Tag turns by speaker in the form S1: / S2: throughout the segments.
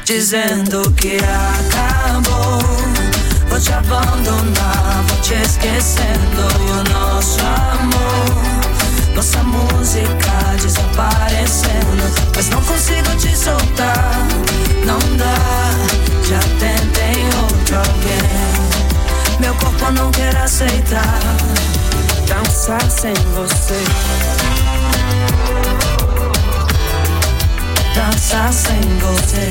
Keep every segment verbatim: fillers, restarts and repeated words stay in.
S1: dizendo que acabou. Vou te abandonar, vou te esquecendo. E o nosso amor, nossa música desaparecendo. Mas não consigo te soltar, não dá. Já tentei outro alguém, meu corpo não quer aceitar dançar sem você. Dançar sem você.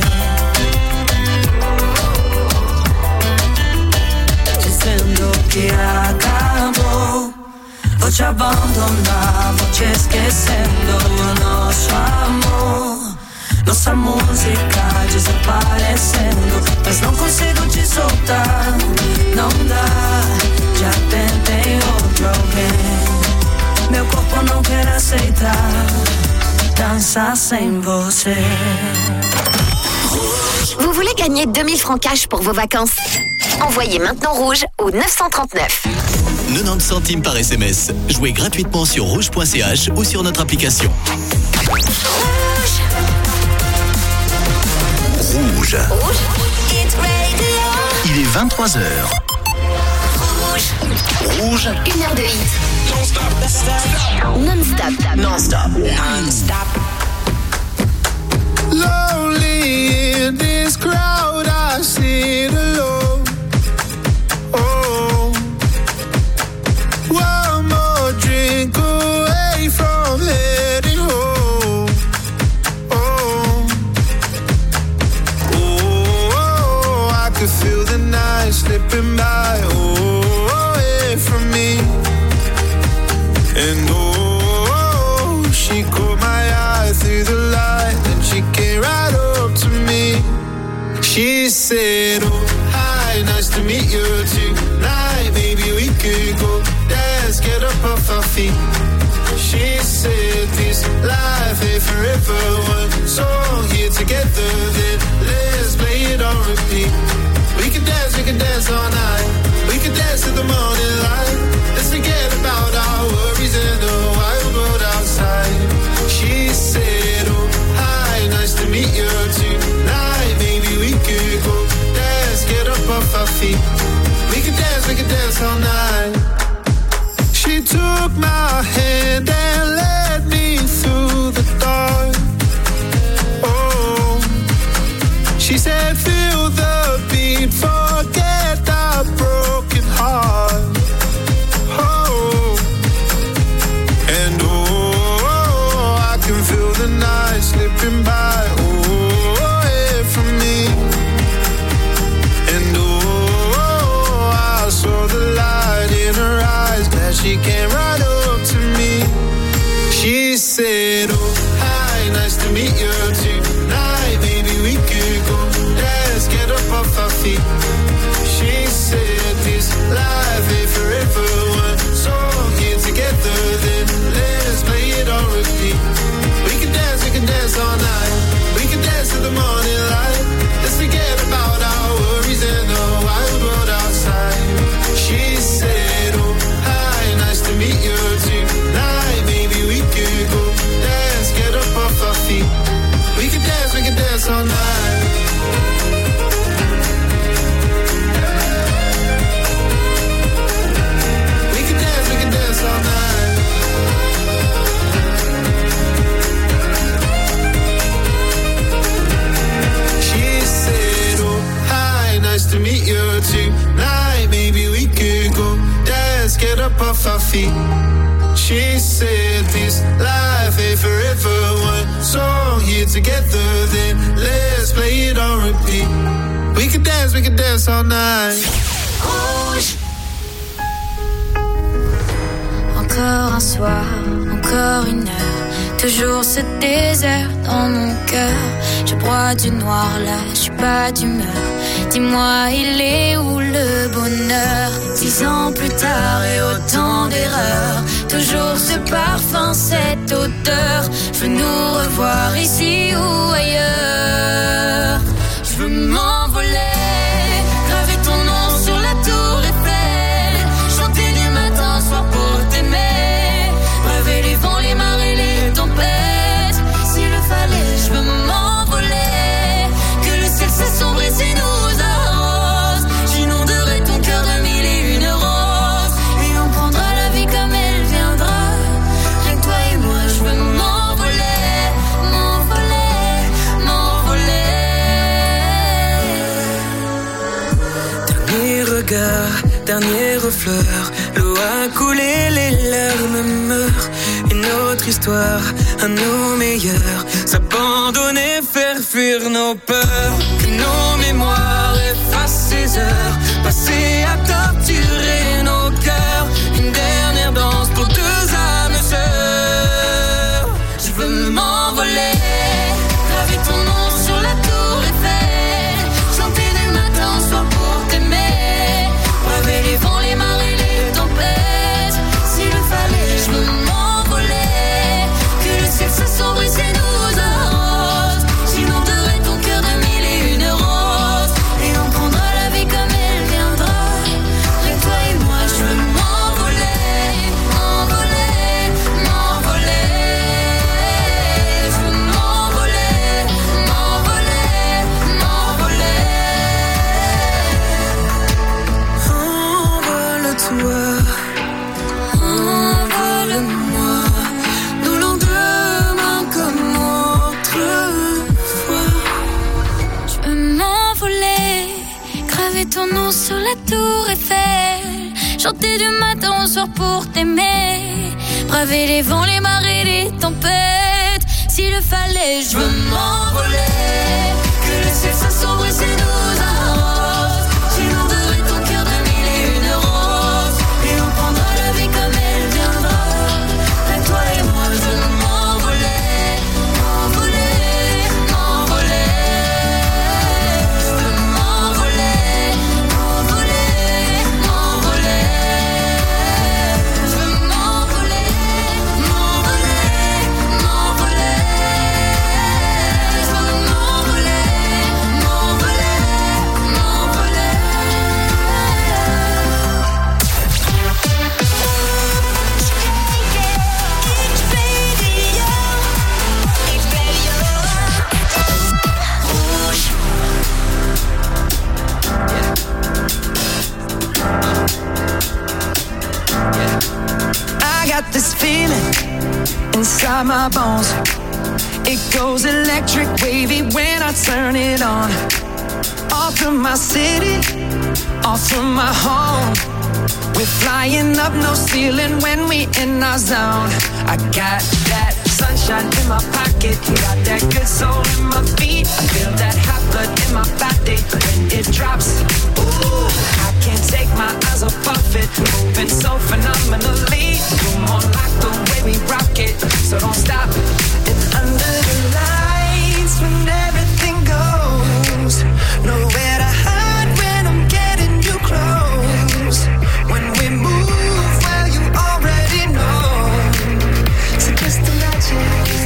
S1: Dizendo que acabou. Vou te abandonar, vou te esquecendo. E o nosso amor, nossa música desaparecendo. Mas não consigo te soltar, não dá. Já tentei outro alguém, meu corpo não quer aceitar dançar sem você.
S2: Vous voulez gagner deux mille francs cash pour vos vacances? Envoyez maintenant rouge au neuf cent trente-neuf.
S3: quatre-vingt-dix centimes par S M S. Jouez gratuitement sur rouge point c h ou sur notre application.
S2: Rouge.
S3: Rouge.
S2: Rouge. Hit radio.
S3: Il est vingt-trois heures.
S2: Rouge.
S3: Rouge.
S2: Une heure de hit.
S3: Non-stop.
S2: Non-stop.
S3: Non-stop.
S2: Non-stop.
S4: Lonely in this crowd, I sit alone. Oh, one more drink away from heading home. Oh, oh, I could feel the night slipping by. Oh, away from me. And oh, she caught my eye through the light, and she came right up to me. She said, oh, hi, nice to meet you tonight. Maybe we could go dance, get up off our feet. She said, this life ain't forever. One song here together, then let's play it on repeat. We can dance, we can dance all night. We can dance to the morning light. Let's forget about our worries in the wild world outside. She said, oh, hi, nice to meet you tonight. Maybe we could go dance, get up off our feet. We can dance, we can dance all night. She took my hand and led me through the dark. Oh, she said, feel the beat, forget the broken heart. Oh, and oh, I can feel the night slipping by. Oh, away from me. And oh, I saw the light in her eyes. Glad she came right up to me. She said, oh, hi, nice to meet you tonight. Maybe we could go dance, get up off our feet. She said, this life ain't forever. One song here together, then let's play it on repeat. We can dance, we can dance all night. We can dance to the morning light. Let's forget about our worries and the wild world outside. She said, oh, hi, nice to meet you tonight. Maybe we could go dance, get up off our feet. We can dance, we can dance all night. We can dance, we can dance all night. She said, oh, hi, nice to meet you tonight. Maybe we could go dance, get up off our feet. She said, this life ain't forever. One song here together, then let's play it on repeat. We can dance, we can dance all night.
S2: Rouge.
S5: Encore un soir, encore une heure, toujours ce désert dans mon cœur. Je bois du noir là, je suis pas d'humeur. Dis-moi, il est où le bonheur? Dix ans plus tard et autant d'erreurs, toujours ce parfum, cette odeur. Je veux nous revoir ici ou ailleurs. Je veux m'envoler, graver ton nom sur la tour Eiffel, chanter du matin au soir pour t'aimer, rêver les vents, les marées, les tempêtes. S'il le fallait, je veux m'envoler, que le ciel
S6: regard, dernier refleur. L'eau a coulé, les larmes meurent. Une autre histoire, à nos meilleurs. S'abandonner, faire fuir nos peurs. Que nos mémoires effacent ces heures passées à torturer nos cœurs. Une dernière danse pour deux âmes sœurs. Je veux m'envoler, graver ton nom sur la tour Eiffel, chanter du matin au soir pour t'aimer, braver les vents, les marées, les tempêtes. S'il le fallait, je veux m'envoler, que le ciel s'assombrit et nous arrose. J'inonderai ton cœur de mille et une roses, et on prendra la vie comme elle viendra. Avec toi et moi, je veux m'envoler, m'envoler, m'envoler. Je veux m'envoler, m'envoler, m'envoler. Envole-toi, envole-moi, nous lendemain comme autrefois. Je veux m'envoler, graver ton nom sur la tour Eiffel, chanter du matin au soir pour t'aimer, braver les vents, les marées, les tempêtes. S'il le fallait, je veux m'envoler, que le ciel s'assombrit et nous arrose. J'inonderai ton cœur de mille et une roses, et on prendra la vie comme elle viendra. Avec toi et moi, je veux m'envoler, m'envoler, m'envoler. Je veux m'envoler, m'envoler, m'envoler. Je veux m'envoler, m'envoler, m'envoler. Je veux m'envoler, m'envoler, m'envoler.
S1: I got this feeling inside my bones. It goes electric wavy when I turn it on. Off from my city, off from my home. We're flying up, no ceiling when we in our zone. I got that sunshine in my pocket, got that good soul in my feet. I feel that hot blood in my body when it drops. Ooh, I can't take my eyes off of it, moving so phenomenally. You're more like the way we rock it, so don't stop. And under the lights, when everything goes, nowhere to hide when I'm getting you close. When we move, well, you already know. So just imagine.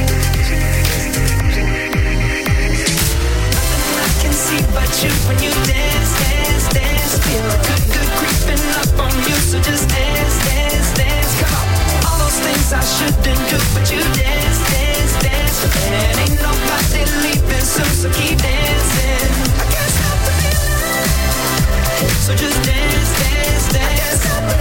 S1: Nothing I can see but you when you dance, dance, dance. Feel good, good creeping up on you. So just dance, dance, dance. Come on. All those things I shouldn't do, but you dance, dance, dance. And ain't nobody leaving soon, so keep dancing. I can't stop the feeling. So just dance, dance, dance.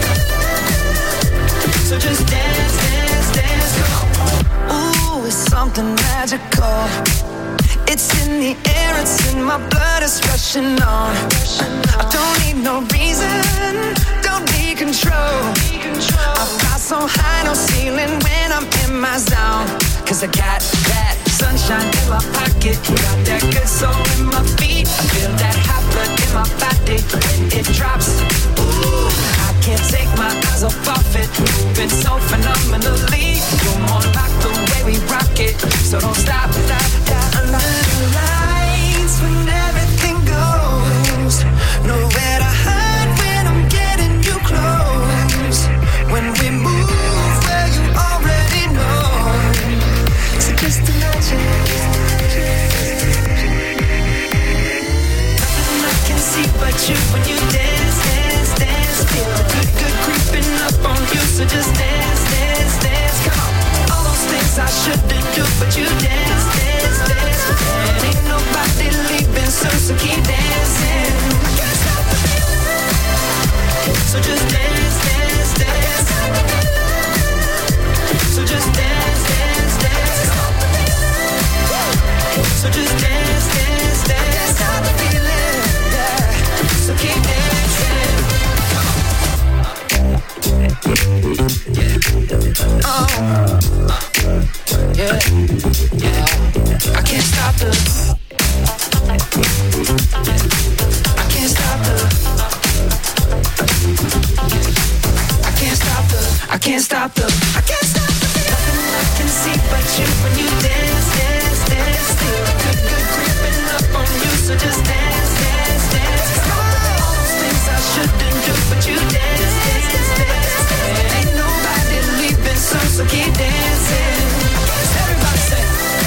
S1: So just dance, dance, dance. Come on. Ooh, it's something magical. It's in the air, it's in my blood, it's rushing on. I don't need no reason, don't need control. I fly so high, no ceiling when I'm in my zone. Cause I got that sunshine in my pocket, got that good soul in my feet. I feel that hot blood in my body when it drops. Ooh, I can't take my eyes off of it, moving so phenomenally. You're more like the way we rock it, so don't stop. Under the lights, when everything goes, nowhere to hide when I'm getting you close. When we move, well, you already know. So just imagine. Nothing I can see but you when you dance, dance, dance. Feel good, good creeping up on you. So just dance, dance, dance. Come on. All those things I shouldn't do, but you dance, dance, dance. And ain't nobody leaving soon, so keep dancing. I can't stop the feeling. So just dance, dance, dance. So just dance, dance, dance. So just dance, dance, dance. I can't stop the feeling. Yeah. So keep dancing. can't stop the, I can't stop the feeling. Nothing I can see but you when you dance, dance, dance. Feel good, good creeping up on you, so just dance, dance, dance. All those things I shouldn't do, but you dance, dance, dance. Ain't nobody leaving, so so keep dancing. Everybody say.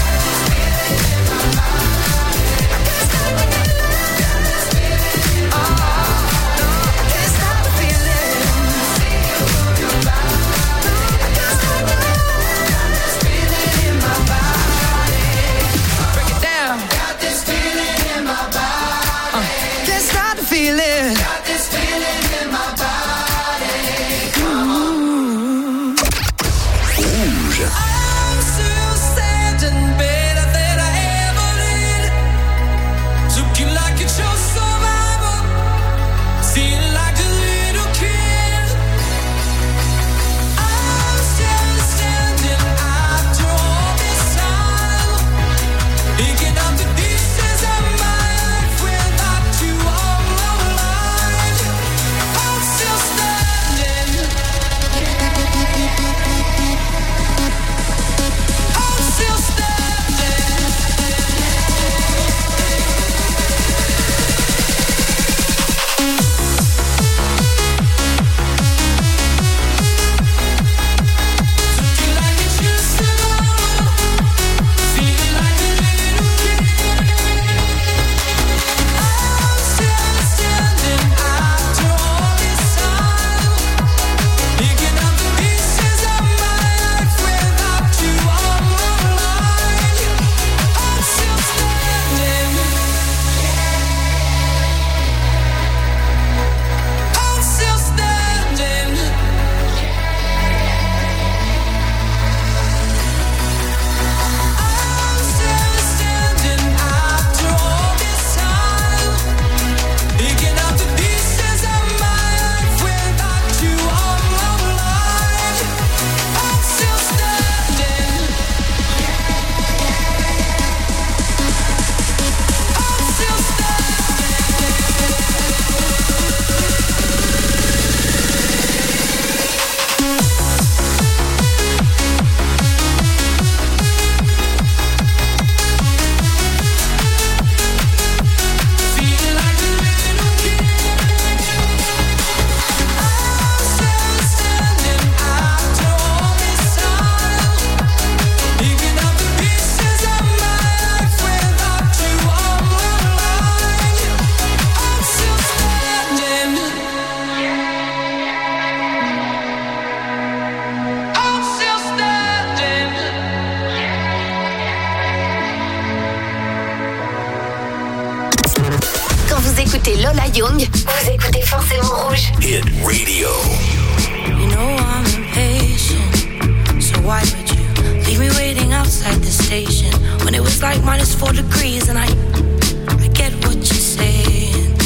S2: Lola Young, vous écoutez forcément Rouge.
S3: Hit Radio.
S7: You know I'm impatient, so why would you leave me waiting outside the station when it was like minus four degrees and I, I get what you're saying.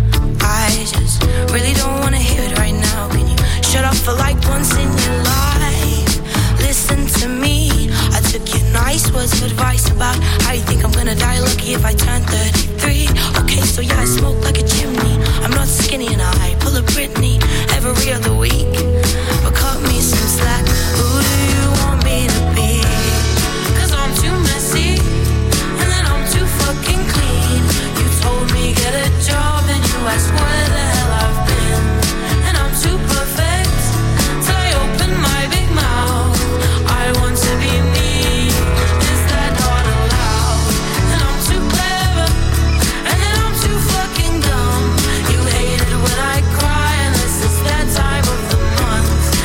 S7: I just really don't wanna hear it right now. Can you shut up for like once in your life? Listen to me. I took your nice words of advice about how you think I'm gonna die lucky if I turn thirty-three. Okay, so yeah, I smoke like a chimney. I'm not skinny and I pull a Britney every other week. But cut me some slack. Who do you want me to be? Cause I'm too messy and then I'm too fucking clean. You told me get a job and you asked where the hell I've been. And I'm too perfect till I open my big mouth. I want to be me. Is that not allowed? And I'm too clever and then I'm too fucking dumb. You hate it when I cry unless it's that time of the month.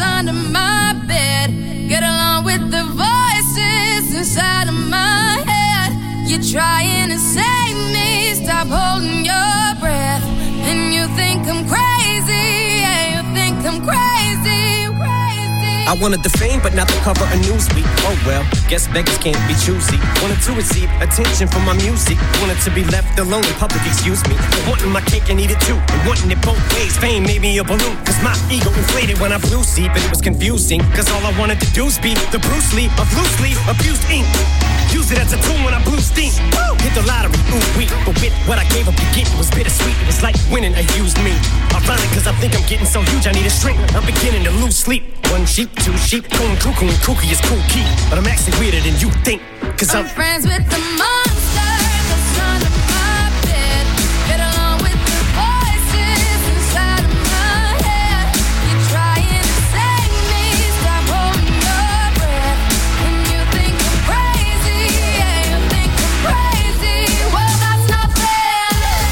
S5: under my bed. Get along with the voices inside of my head. You're trying to save me, stop holding your breath. And you think I'm crazy, yeah, you think I'm crazy, crazy.
S8: I wanted the fame, but not the cover of Newsweek. Oh well, guess beggars can't be choosy. Wanted to receive attention from my music. Wanted to be left alone in public, excuse me. Wanting my cake and eat it too, and wanting it both ways. Fame made me a balloon, cause my ego inflated when I blew see. But it was confusing, cause all I wanted to do was be the Bruce Lee of loosely abused ink. Use it as a tool when I blew steam. Woo! Hit the lottery, ooh wee. But with what I gave up to get, it was bittersweet. It was like winning a used me. Ironic, cause I think I'm getting so huge I need a shrink. I'm beginning to lose sleep. One sheep, two sheep, going cuckoo and kooky is cool key. But I'm actually weirder than you think. Cause I'm,
S5: I'm friends with the monster that's under my bed. Get along with the voices inside of my head. You're trying to save me, stop holding your breath. And you think I'm crazy, yeah, you think I'm crazy. Well, that's not fair.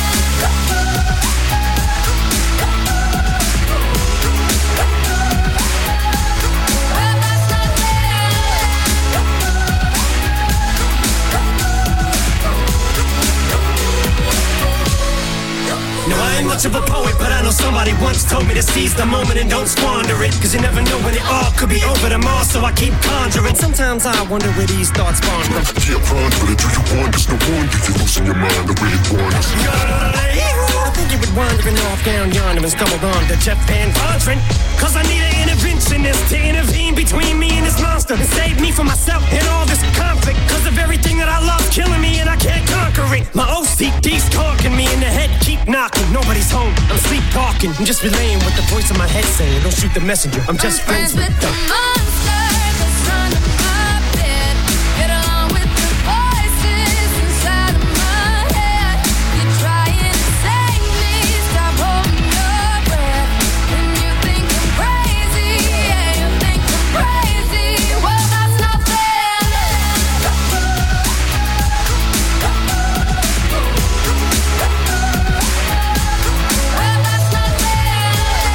S5: Well, that's not fair.
S8: no, I ain't much of a poet, but I know somebody once told me to seize the moment and don't squander it. Cause you never know when it all could be over tomorrow, so I keep conjuring. Sometimes I wonder where these thoughts spawn from.
S9: Yeah, ponder it, do you want? There's no wonder you're losing your mind the way it wanders.
S8: I think you would wandering off down yonder and stumbled on to Jeff Van Vondren. Cause I need an interventionist to intervene between me and this monster and save me from myself and all this conflict. Cause of everything that I love killing me and I can't conquer it. My O C D's talking me in the head, keep knocking. Nobody's home, I'm sleepwalking. I'm just relaying what the voice in my head saying. Don't shoot the messenger, I'm just
S5: I'm
S8: friends,
S5: friends with the monster that's under my bed. Get along with the voices inside of my head. You're trying to save me, stop holding your breath. And you think I'm crazy, yeah, you think I'm crazy. Well, that's not fair. Well, that's not fair.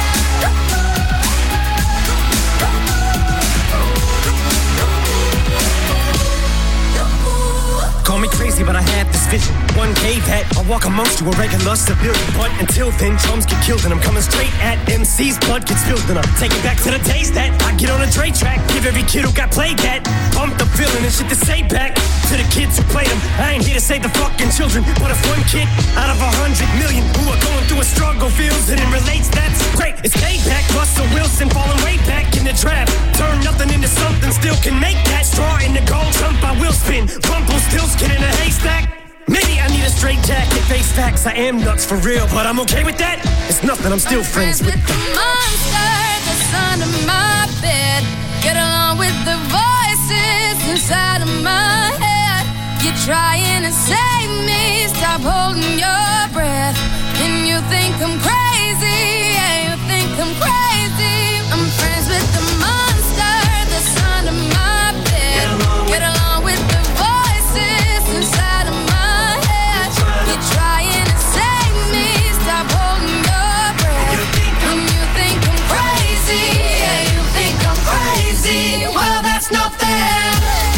S8: Call me crazy, but I had this vision. One cave hat, I walk amongst you, a regular civilian. But until then, drums get killed and I'm coming straight at M C's. Blood gets spilled and I'm taking back to the days that I get on a Dre track. Give every kid who got played that pumped up feeling and shit to say back to the kids who played them. I ain't here to save the fucking children, but if one kid out of a hundred million who are going through a struggle feels it and relates, that's great. It's payback. Russell Wilson falling way back in the draft. Turn nothing into something, still can make that straw in the gold jump. I will spin. Rumple still skin in a haystack. Maybe I need a straight jacket, face facts. I am nuts for real, but I'm okay with that. It's nothing, I'm still
S5: I'm
S8: friends,
S5: friends
S8: with
S5: with the monster that's under my bed. Get along with the voices inside of my head. You're trying to save me, stop holding your breath. And you think I'm crazy, yeah, you think I'm crazy. I'm friends with the monster that's under my bed. Get along with the voices inside of my head. You're trying to save me, stop holding your breath. And you think I'm crazy, yeah, you think I'm crazy. Well, that's not fair.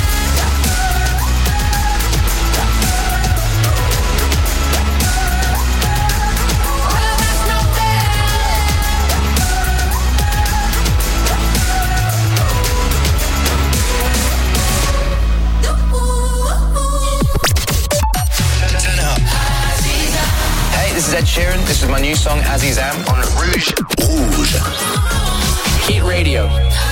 S10: This is Ed Sheeran. This is my new song, Azizam, on Rouge. Rouge. Hit Radio.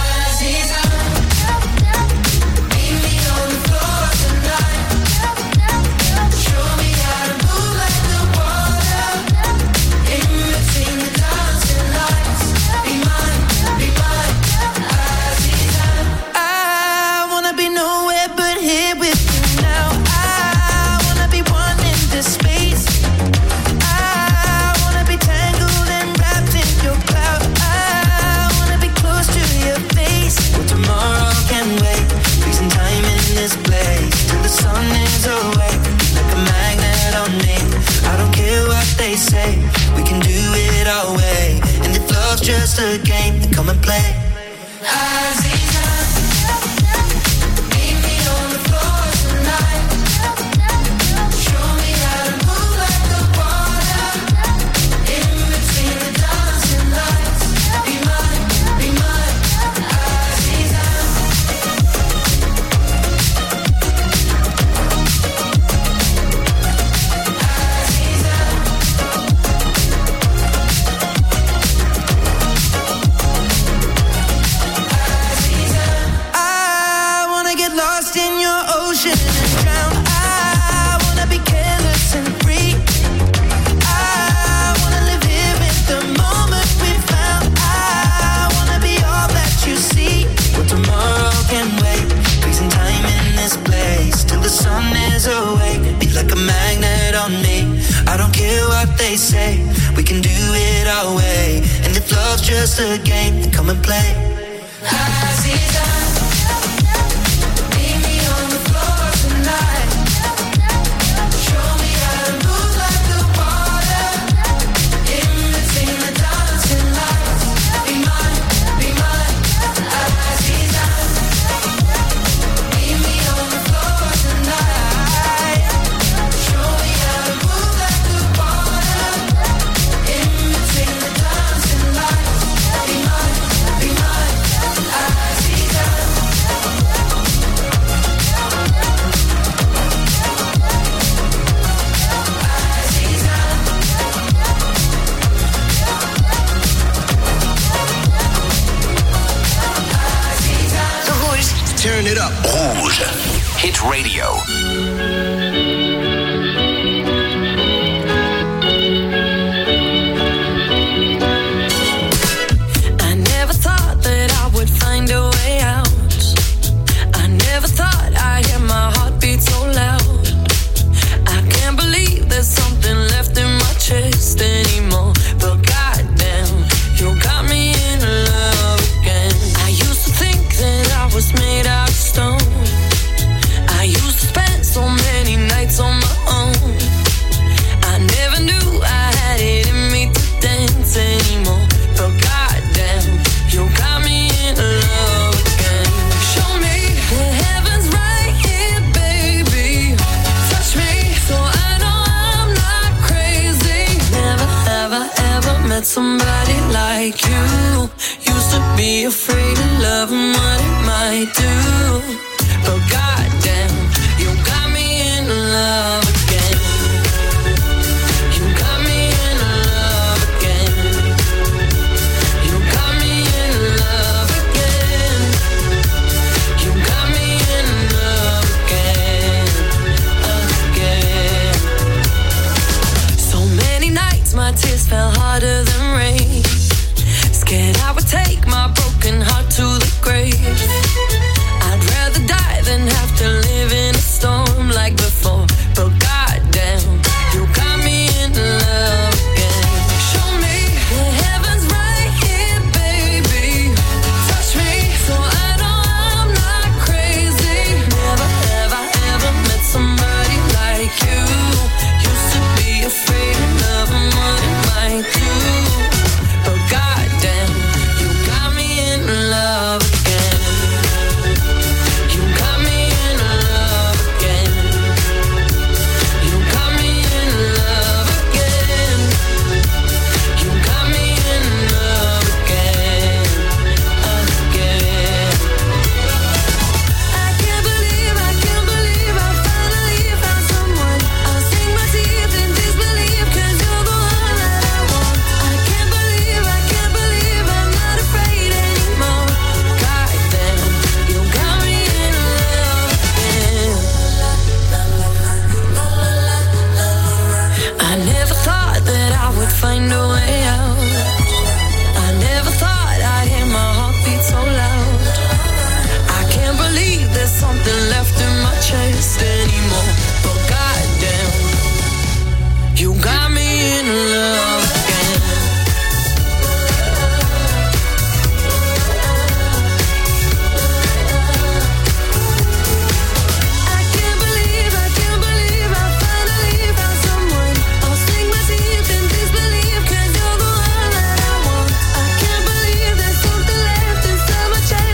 S1: I wanna be nowhere but here with you now. I wanna be one in this space. I wanna be tangled and wrapped in your cloud. I wanna be close to your face. Well, tomorrow can wait. Freezing time in this place till the sun is away. Like a magnet on me. I don't care what they say. We can do it our way. And if love's just a game, then come and play. Just a game, come and play. Meet me on the floor tonight. Show me how to move like the water. In between the dancing lights. Be mine, be mine, Aziza. Meet me on the floor tonight. Show me how to move like the water. In between the dancing lights. Be mine, be mine, Aziza.
S2: Rouge.
S3: Turn it up.
S10: Rouge. Hit Radio.
S7: I never thought that I would find a way out. I never thought I'd hear my heartbeat so loud. I can't believe there's something left in my chest anymore. But goddamn, you got me in love again. I used to think that I was made out of stone. I used to spend so many nights on my own. I never knew I had it in me to dance anymore. But goddamn, you got me in love again. Show me the heavens right here, baby. Touch me so I know I'm not crazy. Never have I ever met somebody like you. Used to be afraid of love and what it might do. But goddamn, you got me in love again. You got me in love again. You got me in love again. You got me in love again, again. So many nights my tears fell harder than rain. Scared I would take my broken heart to the grave. I'd rather die than have to live in a storm like before. But goddamn, you got me in love again. Show me the heavens right here, baby. Touch me so I know I'm not crazy. Never have I ever met somebody like you. Used to be afraid of love and what it might do. But goddamn, you got me in love again. You got me in love again. You got me in love again. You got me in love again, again. I can't believe, I can't believe I finally found someone. I'll sink my teeth in disbelief 'cause you're the one that I want. I can't believe, I can't believe I'm not afraid anymore. Goddamn, you got me in love again. I never thought that I would find a way out. I never thought I'd hear my heartbeat so loud. I can't believe there's something left in my chest anymore. But goddamn, you got me in love again. I can't believe, I can't believe I finally found someone. I'll sink my teeth in disbelief 'cause you're the one that I want. I can't believe there's something left inside my chest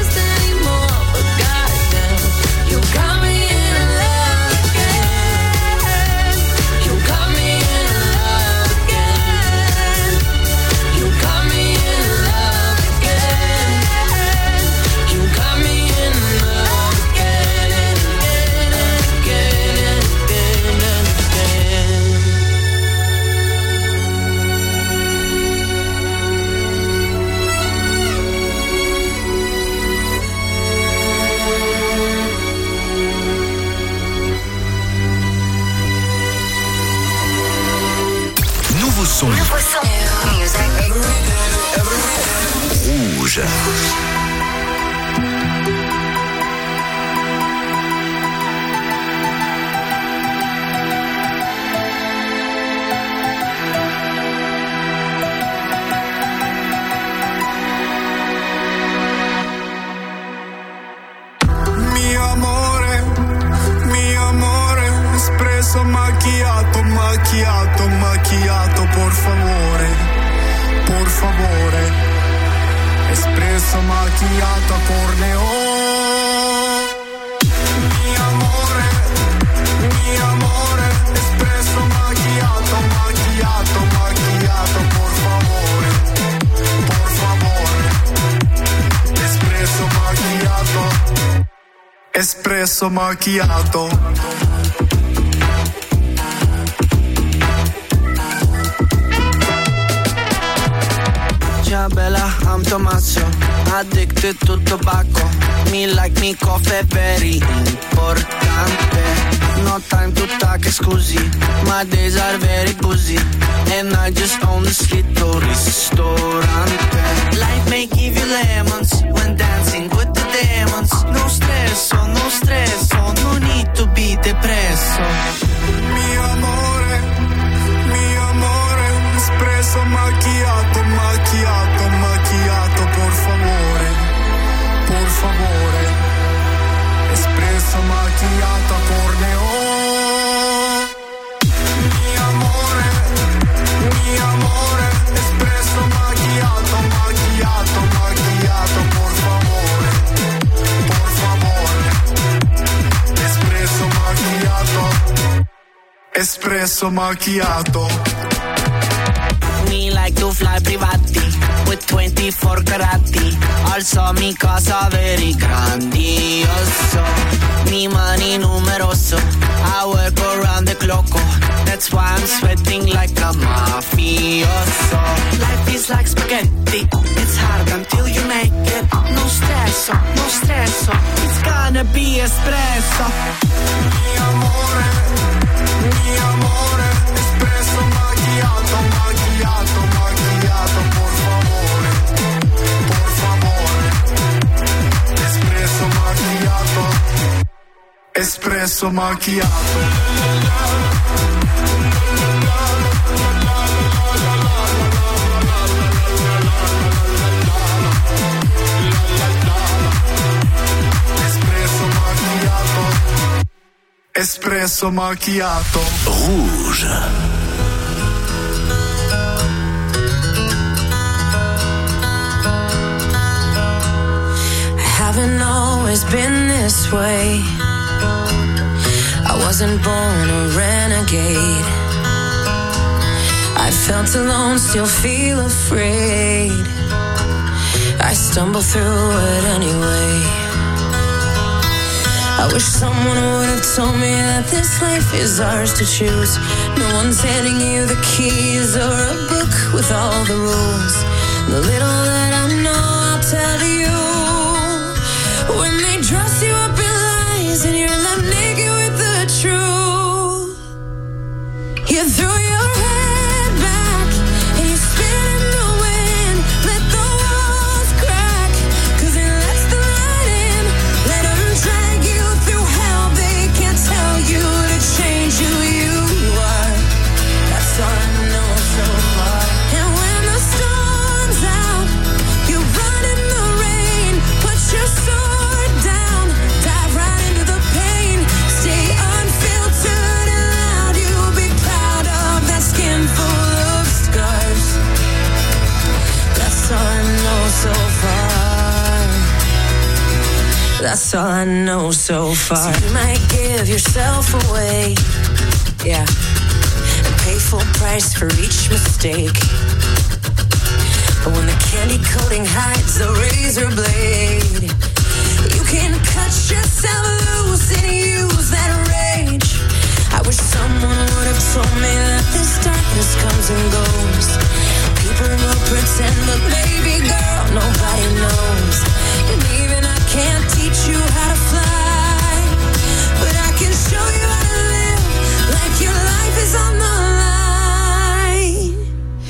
S3: son.
S2: Nouveau son. Music.
S3: Rouge.
S4: Macchiato, macchiato, macchiato, por favore, por favore. Espresso macchiato a corneo. Mi amore, mi amore. Espresso macchiato, macchiato, macchiato, por favore, por favore. Espresso macchiato, espresso macchiato.
S11: Bella, I'm Tommaso, addicted to tobacco. Me like me coffee, very importante. No time to talk, scusi. My days are very busy, and I just own the scritto ristorante. Life may give you lemons when dancing with the demons. No stress, no stress, no need to be depresso.
S4: Mi amore, mi amore, espresso macchiato, macchiato, macchiato, por favore, por favore, espresso macchiato a corneo. Mi amore, mi amore, espresso macchiato, macchiato, macchiato, por favore, por favore, espresso macchiato, espresso macchiato.
S11: Me like to fly privati with twenty-four carati. Also mi casa very grandioso. Mi money numeroso. I work around the clock. That's why I'm sweating like a mafioso. Life is like spaghetti. It's hard until you make it. No stress, no stress. It's gonna be espresso.
S4: Mi amore, mi amore, espresso macchiato, macchiato, macchiato, por favore, por favore, espresso macchiato, espresso macchiato. Espresso macchiato.
S3: Rouge.
S7: Haven't always been this way. I wasn't born a renegade. I felt alone, still feel afraid. I stumble through it anyway. I wish someone would have told me that this life is ours to choose. No one's handing you the keys or a book with all the rules. The little that I know, I'll tell you. When they dress you up in lies and you're left naked with the truth, you throw your head back and you spin in the wind. Let the walls crack, cause it lets the light in. Let them drag you through hell. They can't tell you to change who you are. That's all I know so far. And when the storm's out, you run in the rain. Put your sword down, dive right into the pain. Stay unfiltered and loud. You'll be proud of that skin full of scars. That's all I know so far. That's all I know so far. So you might give yourself away, yeah, and pay full price for each mistake. But when the candy coating hides the razor blade, you can cut yourself loose and use that rage. I wish someone would have told me that this darkness comes and goes. People will pretend, but baby girl, nobody knows. And even I can't teach you how to fly, but I can show you how to live like your life is on the line.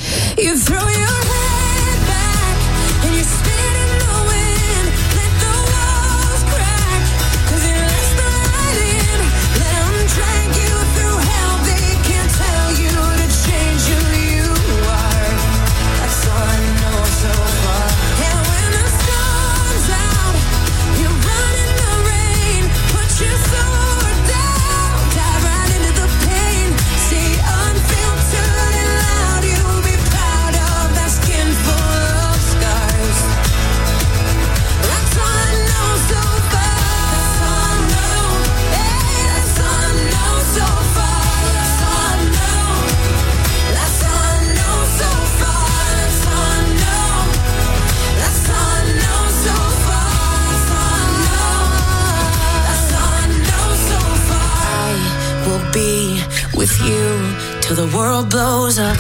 S7: world blows up.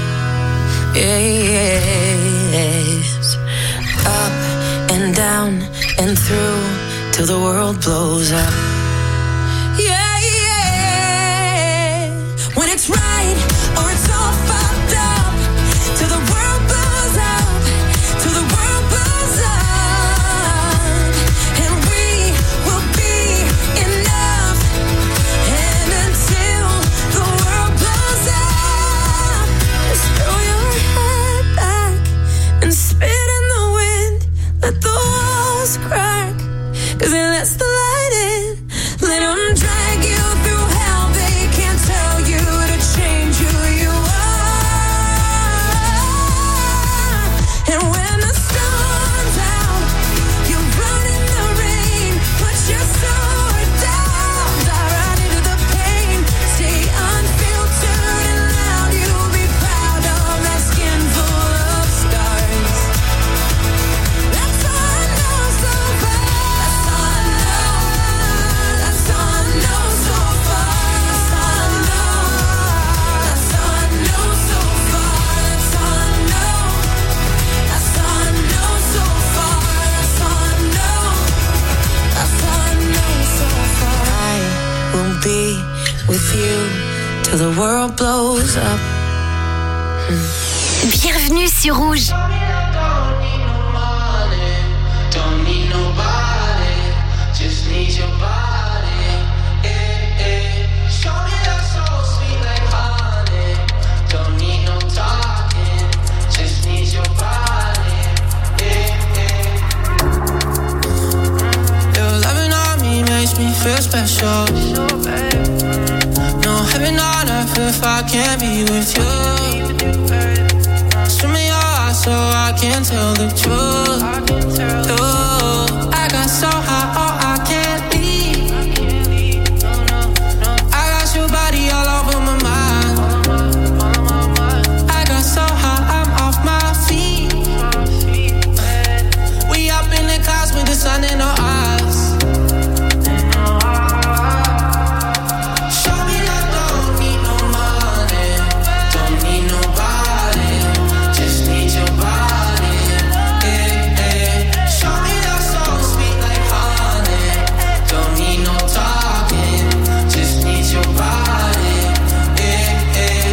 S7: Yes. Up and down and through till the world blows up. Yeah, yeah. When it's right or it's all fucked up, till the world blows up, till the world blows up, and we will be enough. And until the world blows up, just throw your head back and spit in the wind. Let the walls crack, 'cause it lets the light in. Let them drag you through hell. They can't tell you to change who you are. And when the sun's out, you run in the rain. Put your sword down, dive right into the pain. Stay unfiltered and loud. You'll be proud of that skin full of scars. That's all I know so far. That's all I know. That's all I know so far. That's all I know. That's all I know so far. That's all I know. That's all I know so far. That's all I know. That's all I know so far. I will be with you till the world blows up.
S2: Bienvenue sur Rouge.
S6: Don't need nobody, just need your body. Eh, eh. Show me that soul sweet like honey. Don't need no talking, just need your body. Eh, eh. Your loving on me makes me feel special. No heaven on earth if I can't be with you. Swim in your eyes so I can tell the truth. Ooh, I got so high, oh, I can't leave. I got your body all over my mind. I got so high, I'm off my feet. We up in the clouds with the sun in our eyes. Show me that don't need no money, don't need nobody, just need your body. Eh, eh. Show me that soul sweet like honey. Don't need no talking, just need your body. Eh, eh.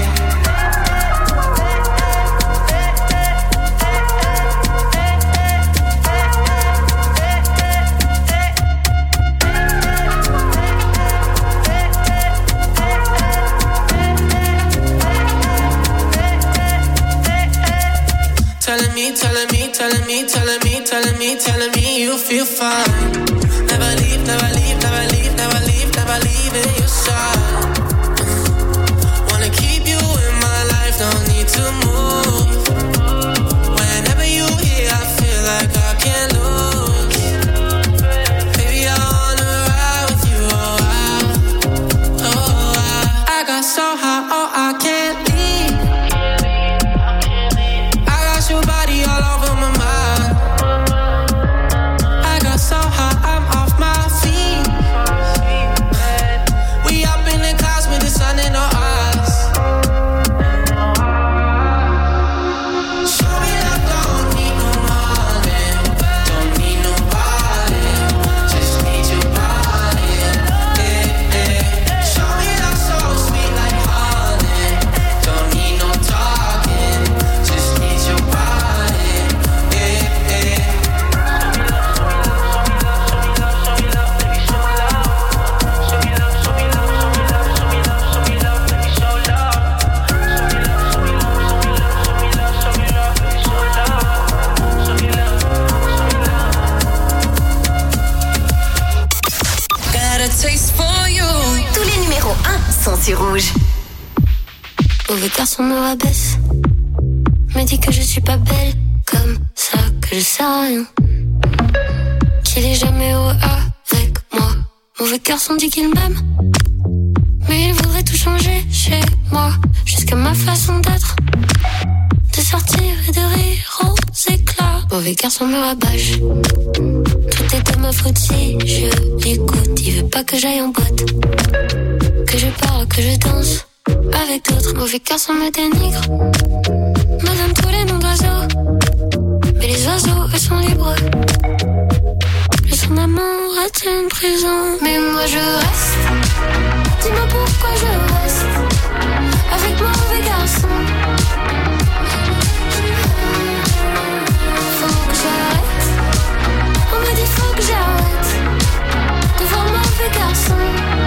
S6: Telling me, telling me, telling me, telling me, telling me, telling me you feel fine. Never leave, never leave, never leave, never leave, never leave in your side. Wanna keep you in my life, don't need to move. Whenever you here, I feel like I can't lose. Baby, I wanna ride with you, oh, I, oh, I, I got so high, oh, I can't leave. I got your body all over my mind. I got so high, I'm off my feet. We up in the clouds with the sun in our eyes. Show me that don't need no money, don't need nobody, just need your body. Eh, eh. Show me that soul sweet like honey. Don't need no talking, just need your body. Eh, eh.
S7: Got a taste for you.
S2: Tous les numéros un sont sur Rouge.
S5: Mauvais garçon me rabaisse, me dit que je suis pas belle, comme ça que je sers à rien, qu'il est jamais heureux avec moi. Mauvais garçon dit qu'il m'aime, mais il voudrait tout changer chez moi, jusqu'à ma façon d'être, de sortir et de rire aux éclats. Mauvais garçon me rabâche, tout est de ma faute si je l'écoute. Il veut pas que j'aille en boîte, que je parle, que je danse, Avec d'autres mauvais garçons me dénigrent, me donnent tous les noms d'oiseaux. Mais les oiseaux, eux sont libres. Le son d'amour est une prison. Mais moi je reste. Dis-moi pourquoi je reste avec mauvais garçon. Faut que j'arrête. On me dit faut que j'arrête de voir mauvais garçon.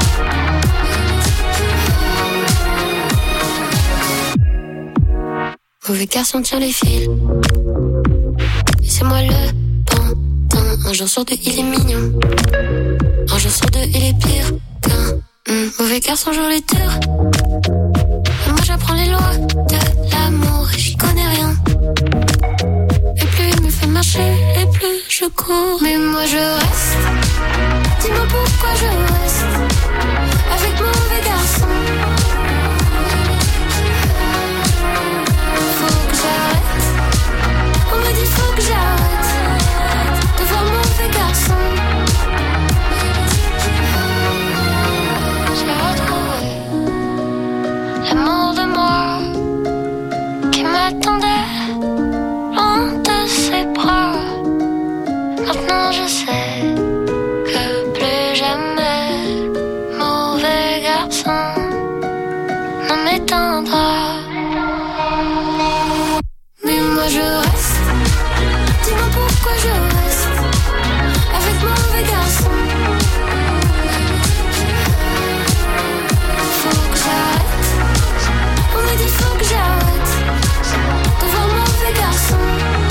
S5: Mauvais garçon tient les fils. C'est moi le pantin. Un jour sur deux il est mignon. Un jour sur deux il est pire qu'un mmh. Mauvais garçon joue les tours. Et moi j'apprends les lois de l'amour et j'y connais rien. Et plus il me fait marcher et plus je cours. Mais moi je reste. Dis-moi pourquoi je reste avec mauvais garçon. On me dit faut que j'arrête de voir mauvais garçon. J'ai retrouvé l'amour de moi qui m'attendait loin de ses bras. Maintenant je sais que plus jamais mauvais garçon ne m'éteindra. Moi je reste, dis-moi pourquoi je reste avec mauvais garçon. Faut que j'arrête, on me dit faut que j'arrête de voir mauvais garçon.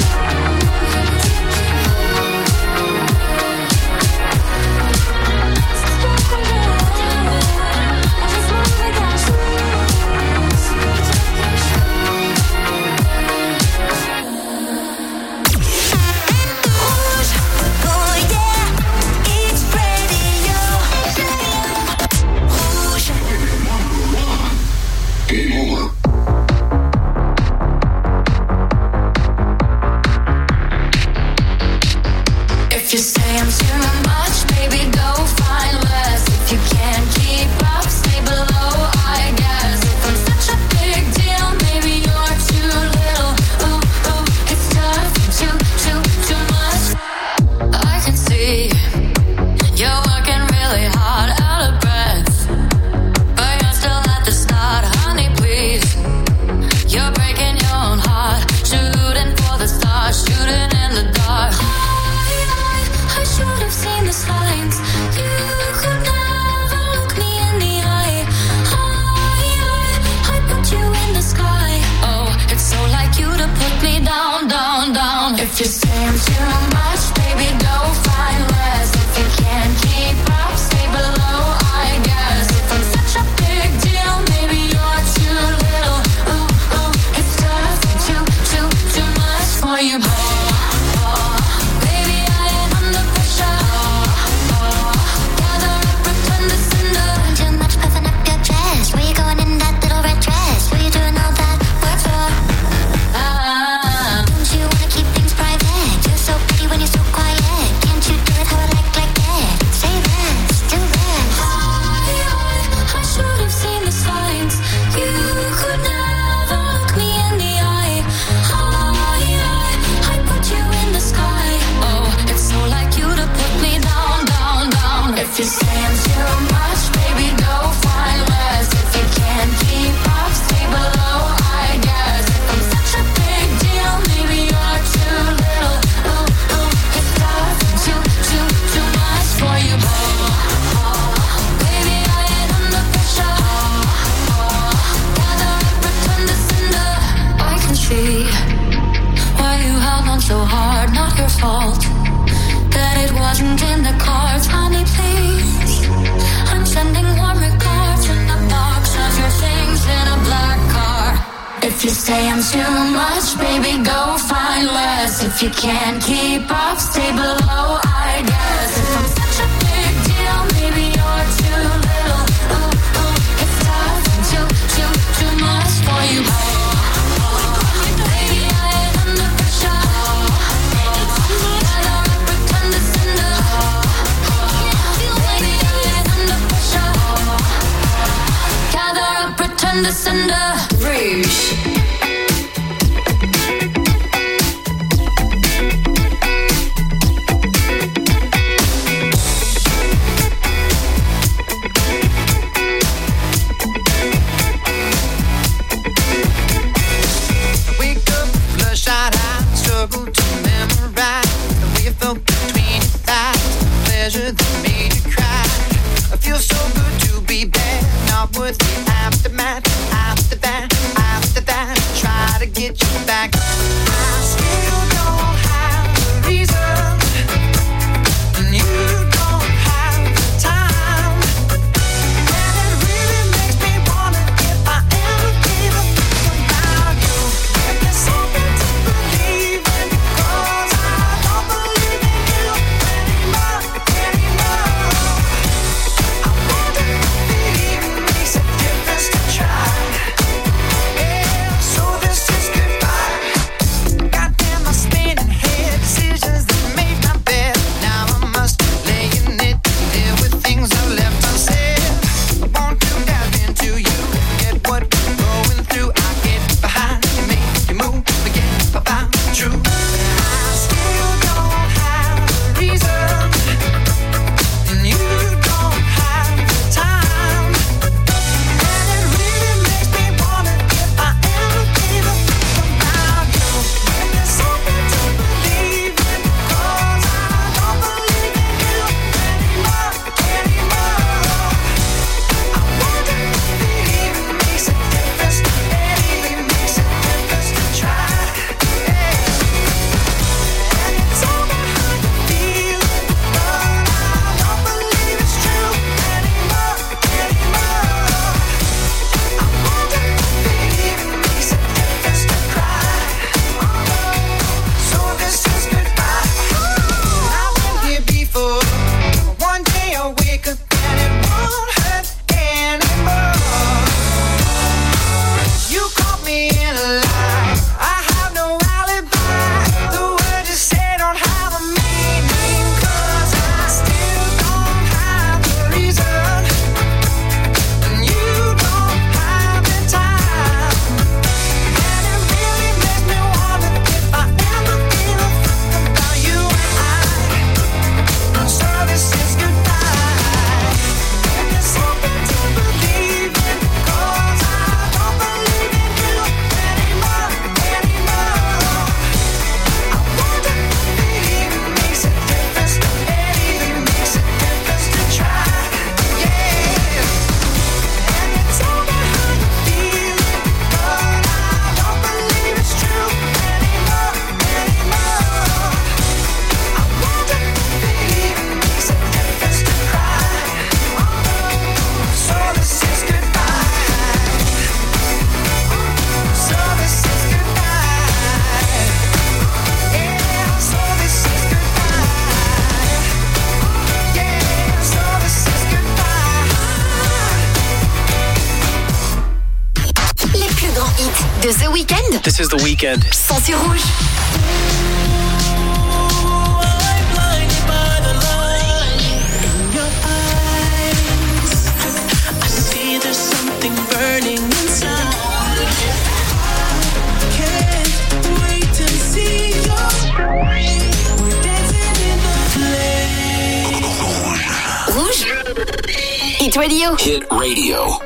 S5: If you can't keep up, stay below, I guess. If I'm such a big deal, maybe you're too little. Ooh, ooh, it's tough and too, too, too much for you. Baby, I ain't under pressure. Gotta pretend to cinder. Baby, I ain't under pressure. Gather up, pretend to
S1: back. I still don't have a reason, and you don't have the time. And it really makes me wonder if I ever gave a fuck about you. If there's something to believe in, 'cause I don't believe in you anymore, anymore. I wonder if it even makes a difference to try. Yeah, so this is goodbye. Goddamn, I'm spinning head, decisions that made my bed. Now I must lay in it, deal with things I left unsaid. I want to dive into you, get what you're going through. I get behind you, make you move again about the truth. I still don't have a reason, and you don't have the time. And it really makes me wonder if I ever gave a fuck about you. If there's something to believe in, 'cause I don't believe in you anymore, anymore. I wonder if it even makes a difference, it even makes a difference to try. Yeah. And it's all about how you feel, but I don't believe it's true anymore, anymore. I wonder if it even makes a difference to cry. So this is goodbye. I've been here before. One day I'll wake up and it won't hurt anymore. You caught me in a lie. I have no alibi. The words you say don't have a meaning, 'cause I still don't have the reason, and you don't have the time. And it really makes me wonder if I ever gave a fuck about you. I, so this is goodbye. If there's something to believe in, 'cause I don't believe in you anymore, anymore. I wonder if it even makes a difference, it even makes a difference to try. Yeah. And it's all about how you feel, but I don't believe it's true anymore, anymore. I wonder if it even makes a difference to cry. So this is goodbye. So this is goodbye. Yeah, so this is goodbye. Yeah, so this is goodbye.
S2: Les plus grands hits de The Weeknd
S12: This is The Weeknd.
S2: sont sur Rouge. Rouge Hit Radio.
S3: Hit Radio.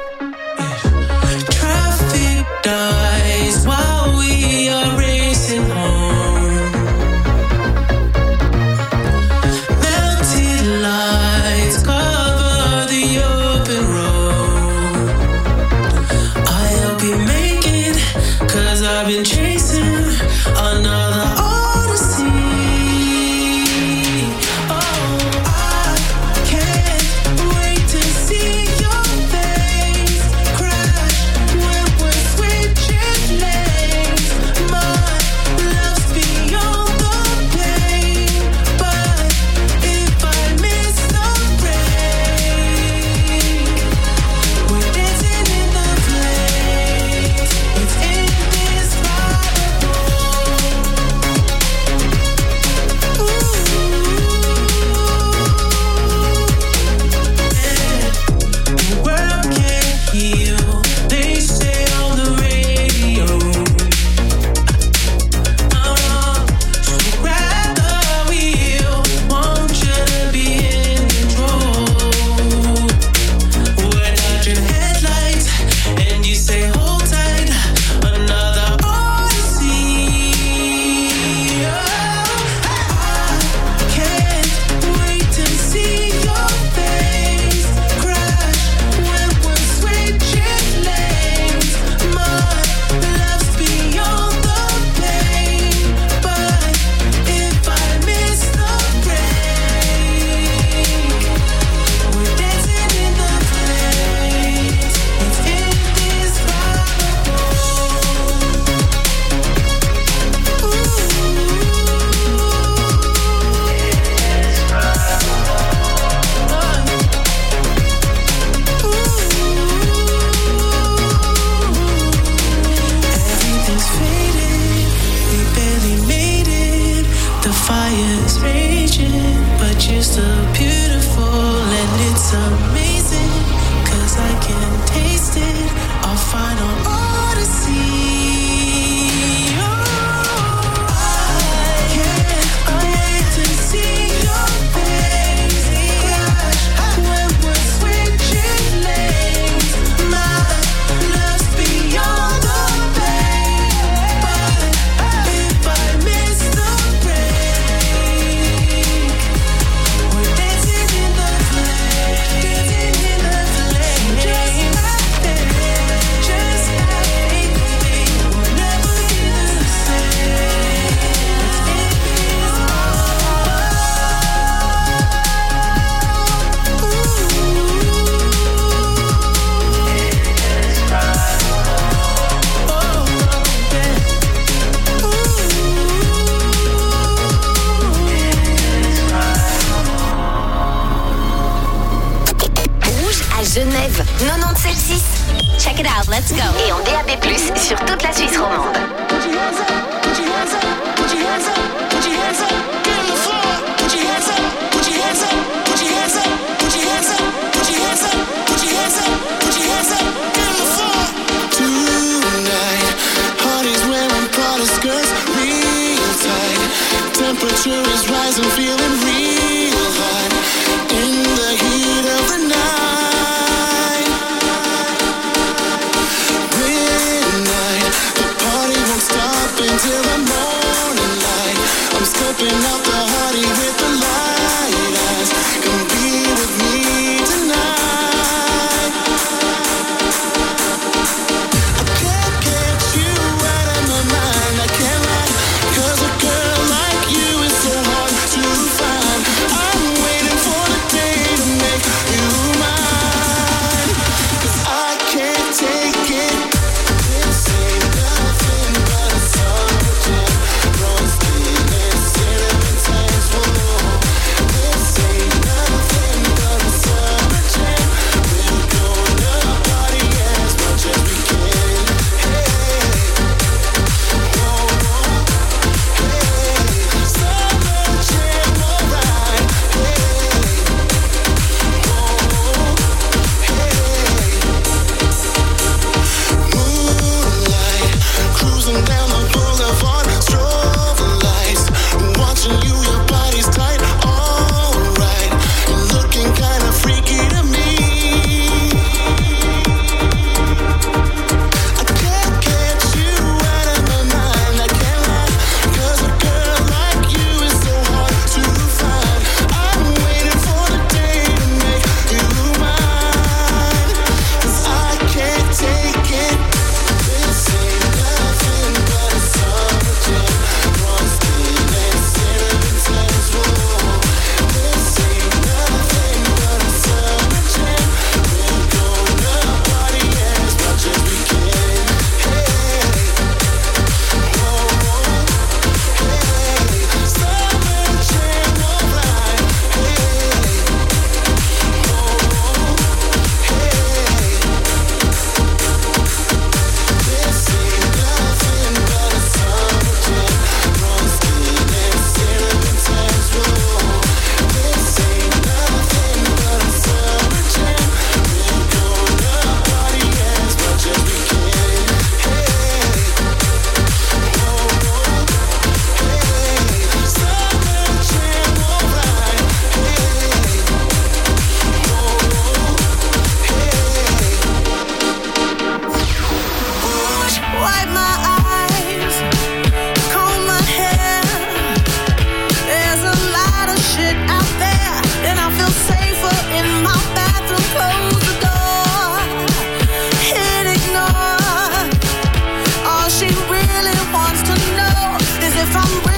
S6: Traffic dies while we are racing home. Melted lights cover the open road. I hope you make it, 'cause I've been chasing another odyssey. Oh, I can't wait to see your face crash when we're switching lanes. My love's beyond the pain, but if I miss the rain, we're dancing in the flames. It's indescribable.
S12: barely made it. The fire's raging, but you're still beautiful, and it's amazing, 'cause I can taste it, our final odyssey.
S2: Genève, quatre-vingt-dix-sept six. Check it out, let's go. Et en D A B plus, sur toute la Suisse romande.
S4: Temperature is rising, feeling real hot in the heat of the night. Midnight, the party won't stop until the morning light. I'm stepping out the party with the light eyes. Come be with me tonight. I can't get you out of my mind, I can't lie, 'cause a girl like you is so hard to find. I'm waiting for the day to make you mine, 'cause I can't take it. This ain't nothing but a summer jam. Roasting and cinnamon tans for more. This ain't nothing but a summer jam. We're gonna party as much as we can. Hey, whoa, whoa, hey, summer jam, alright. Hey, whoa, hey, moonlight, cruising down the boulevard, strobe lights, watching you, your body's tight, alright, looking kinda freaky to me. I can't get you out of my mind, I can't lie, 'cause a girl like you is so hard to find. I'm waiting for the day to make you mine, 'cause I can't take it. This ain't nothing but a summer jam. Roasting and cinnamon tans for more. This ain't nothing but a summer jam. We're gonna party as much as we can. Hey, whoa, whoa, hey, summer jam, alright. Hey, whoa, hey, this ain't nothing but a summer jam. Roasting and cinnamon tans for more. This ain't nothing but a summer jam. We're gonna party as much as we can. Hey, whoa, whoa, hey, summer jam, alright. Hey, whoa, hey.
S12: Wipe my eyes, comb my hair. There's a lot of shit out there, and I feel safer in my bathroom. Close the door, hit ignore. All she really wants to know is if I'm real.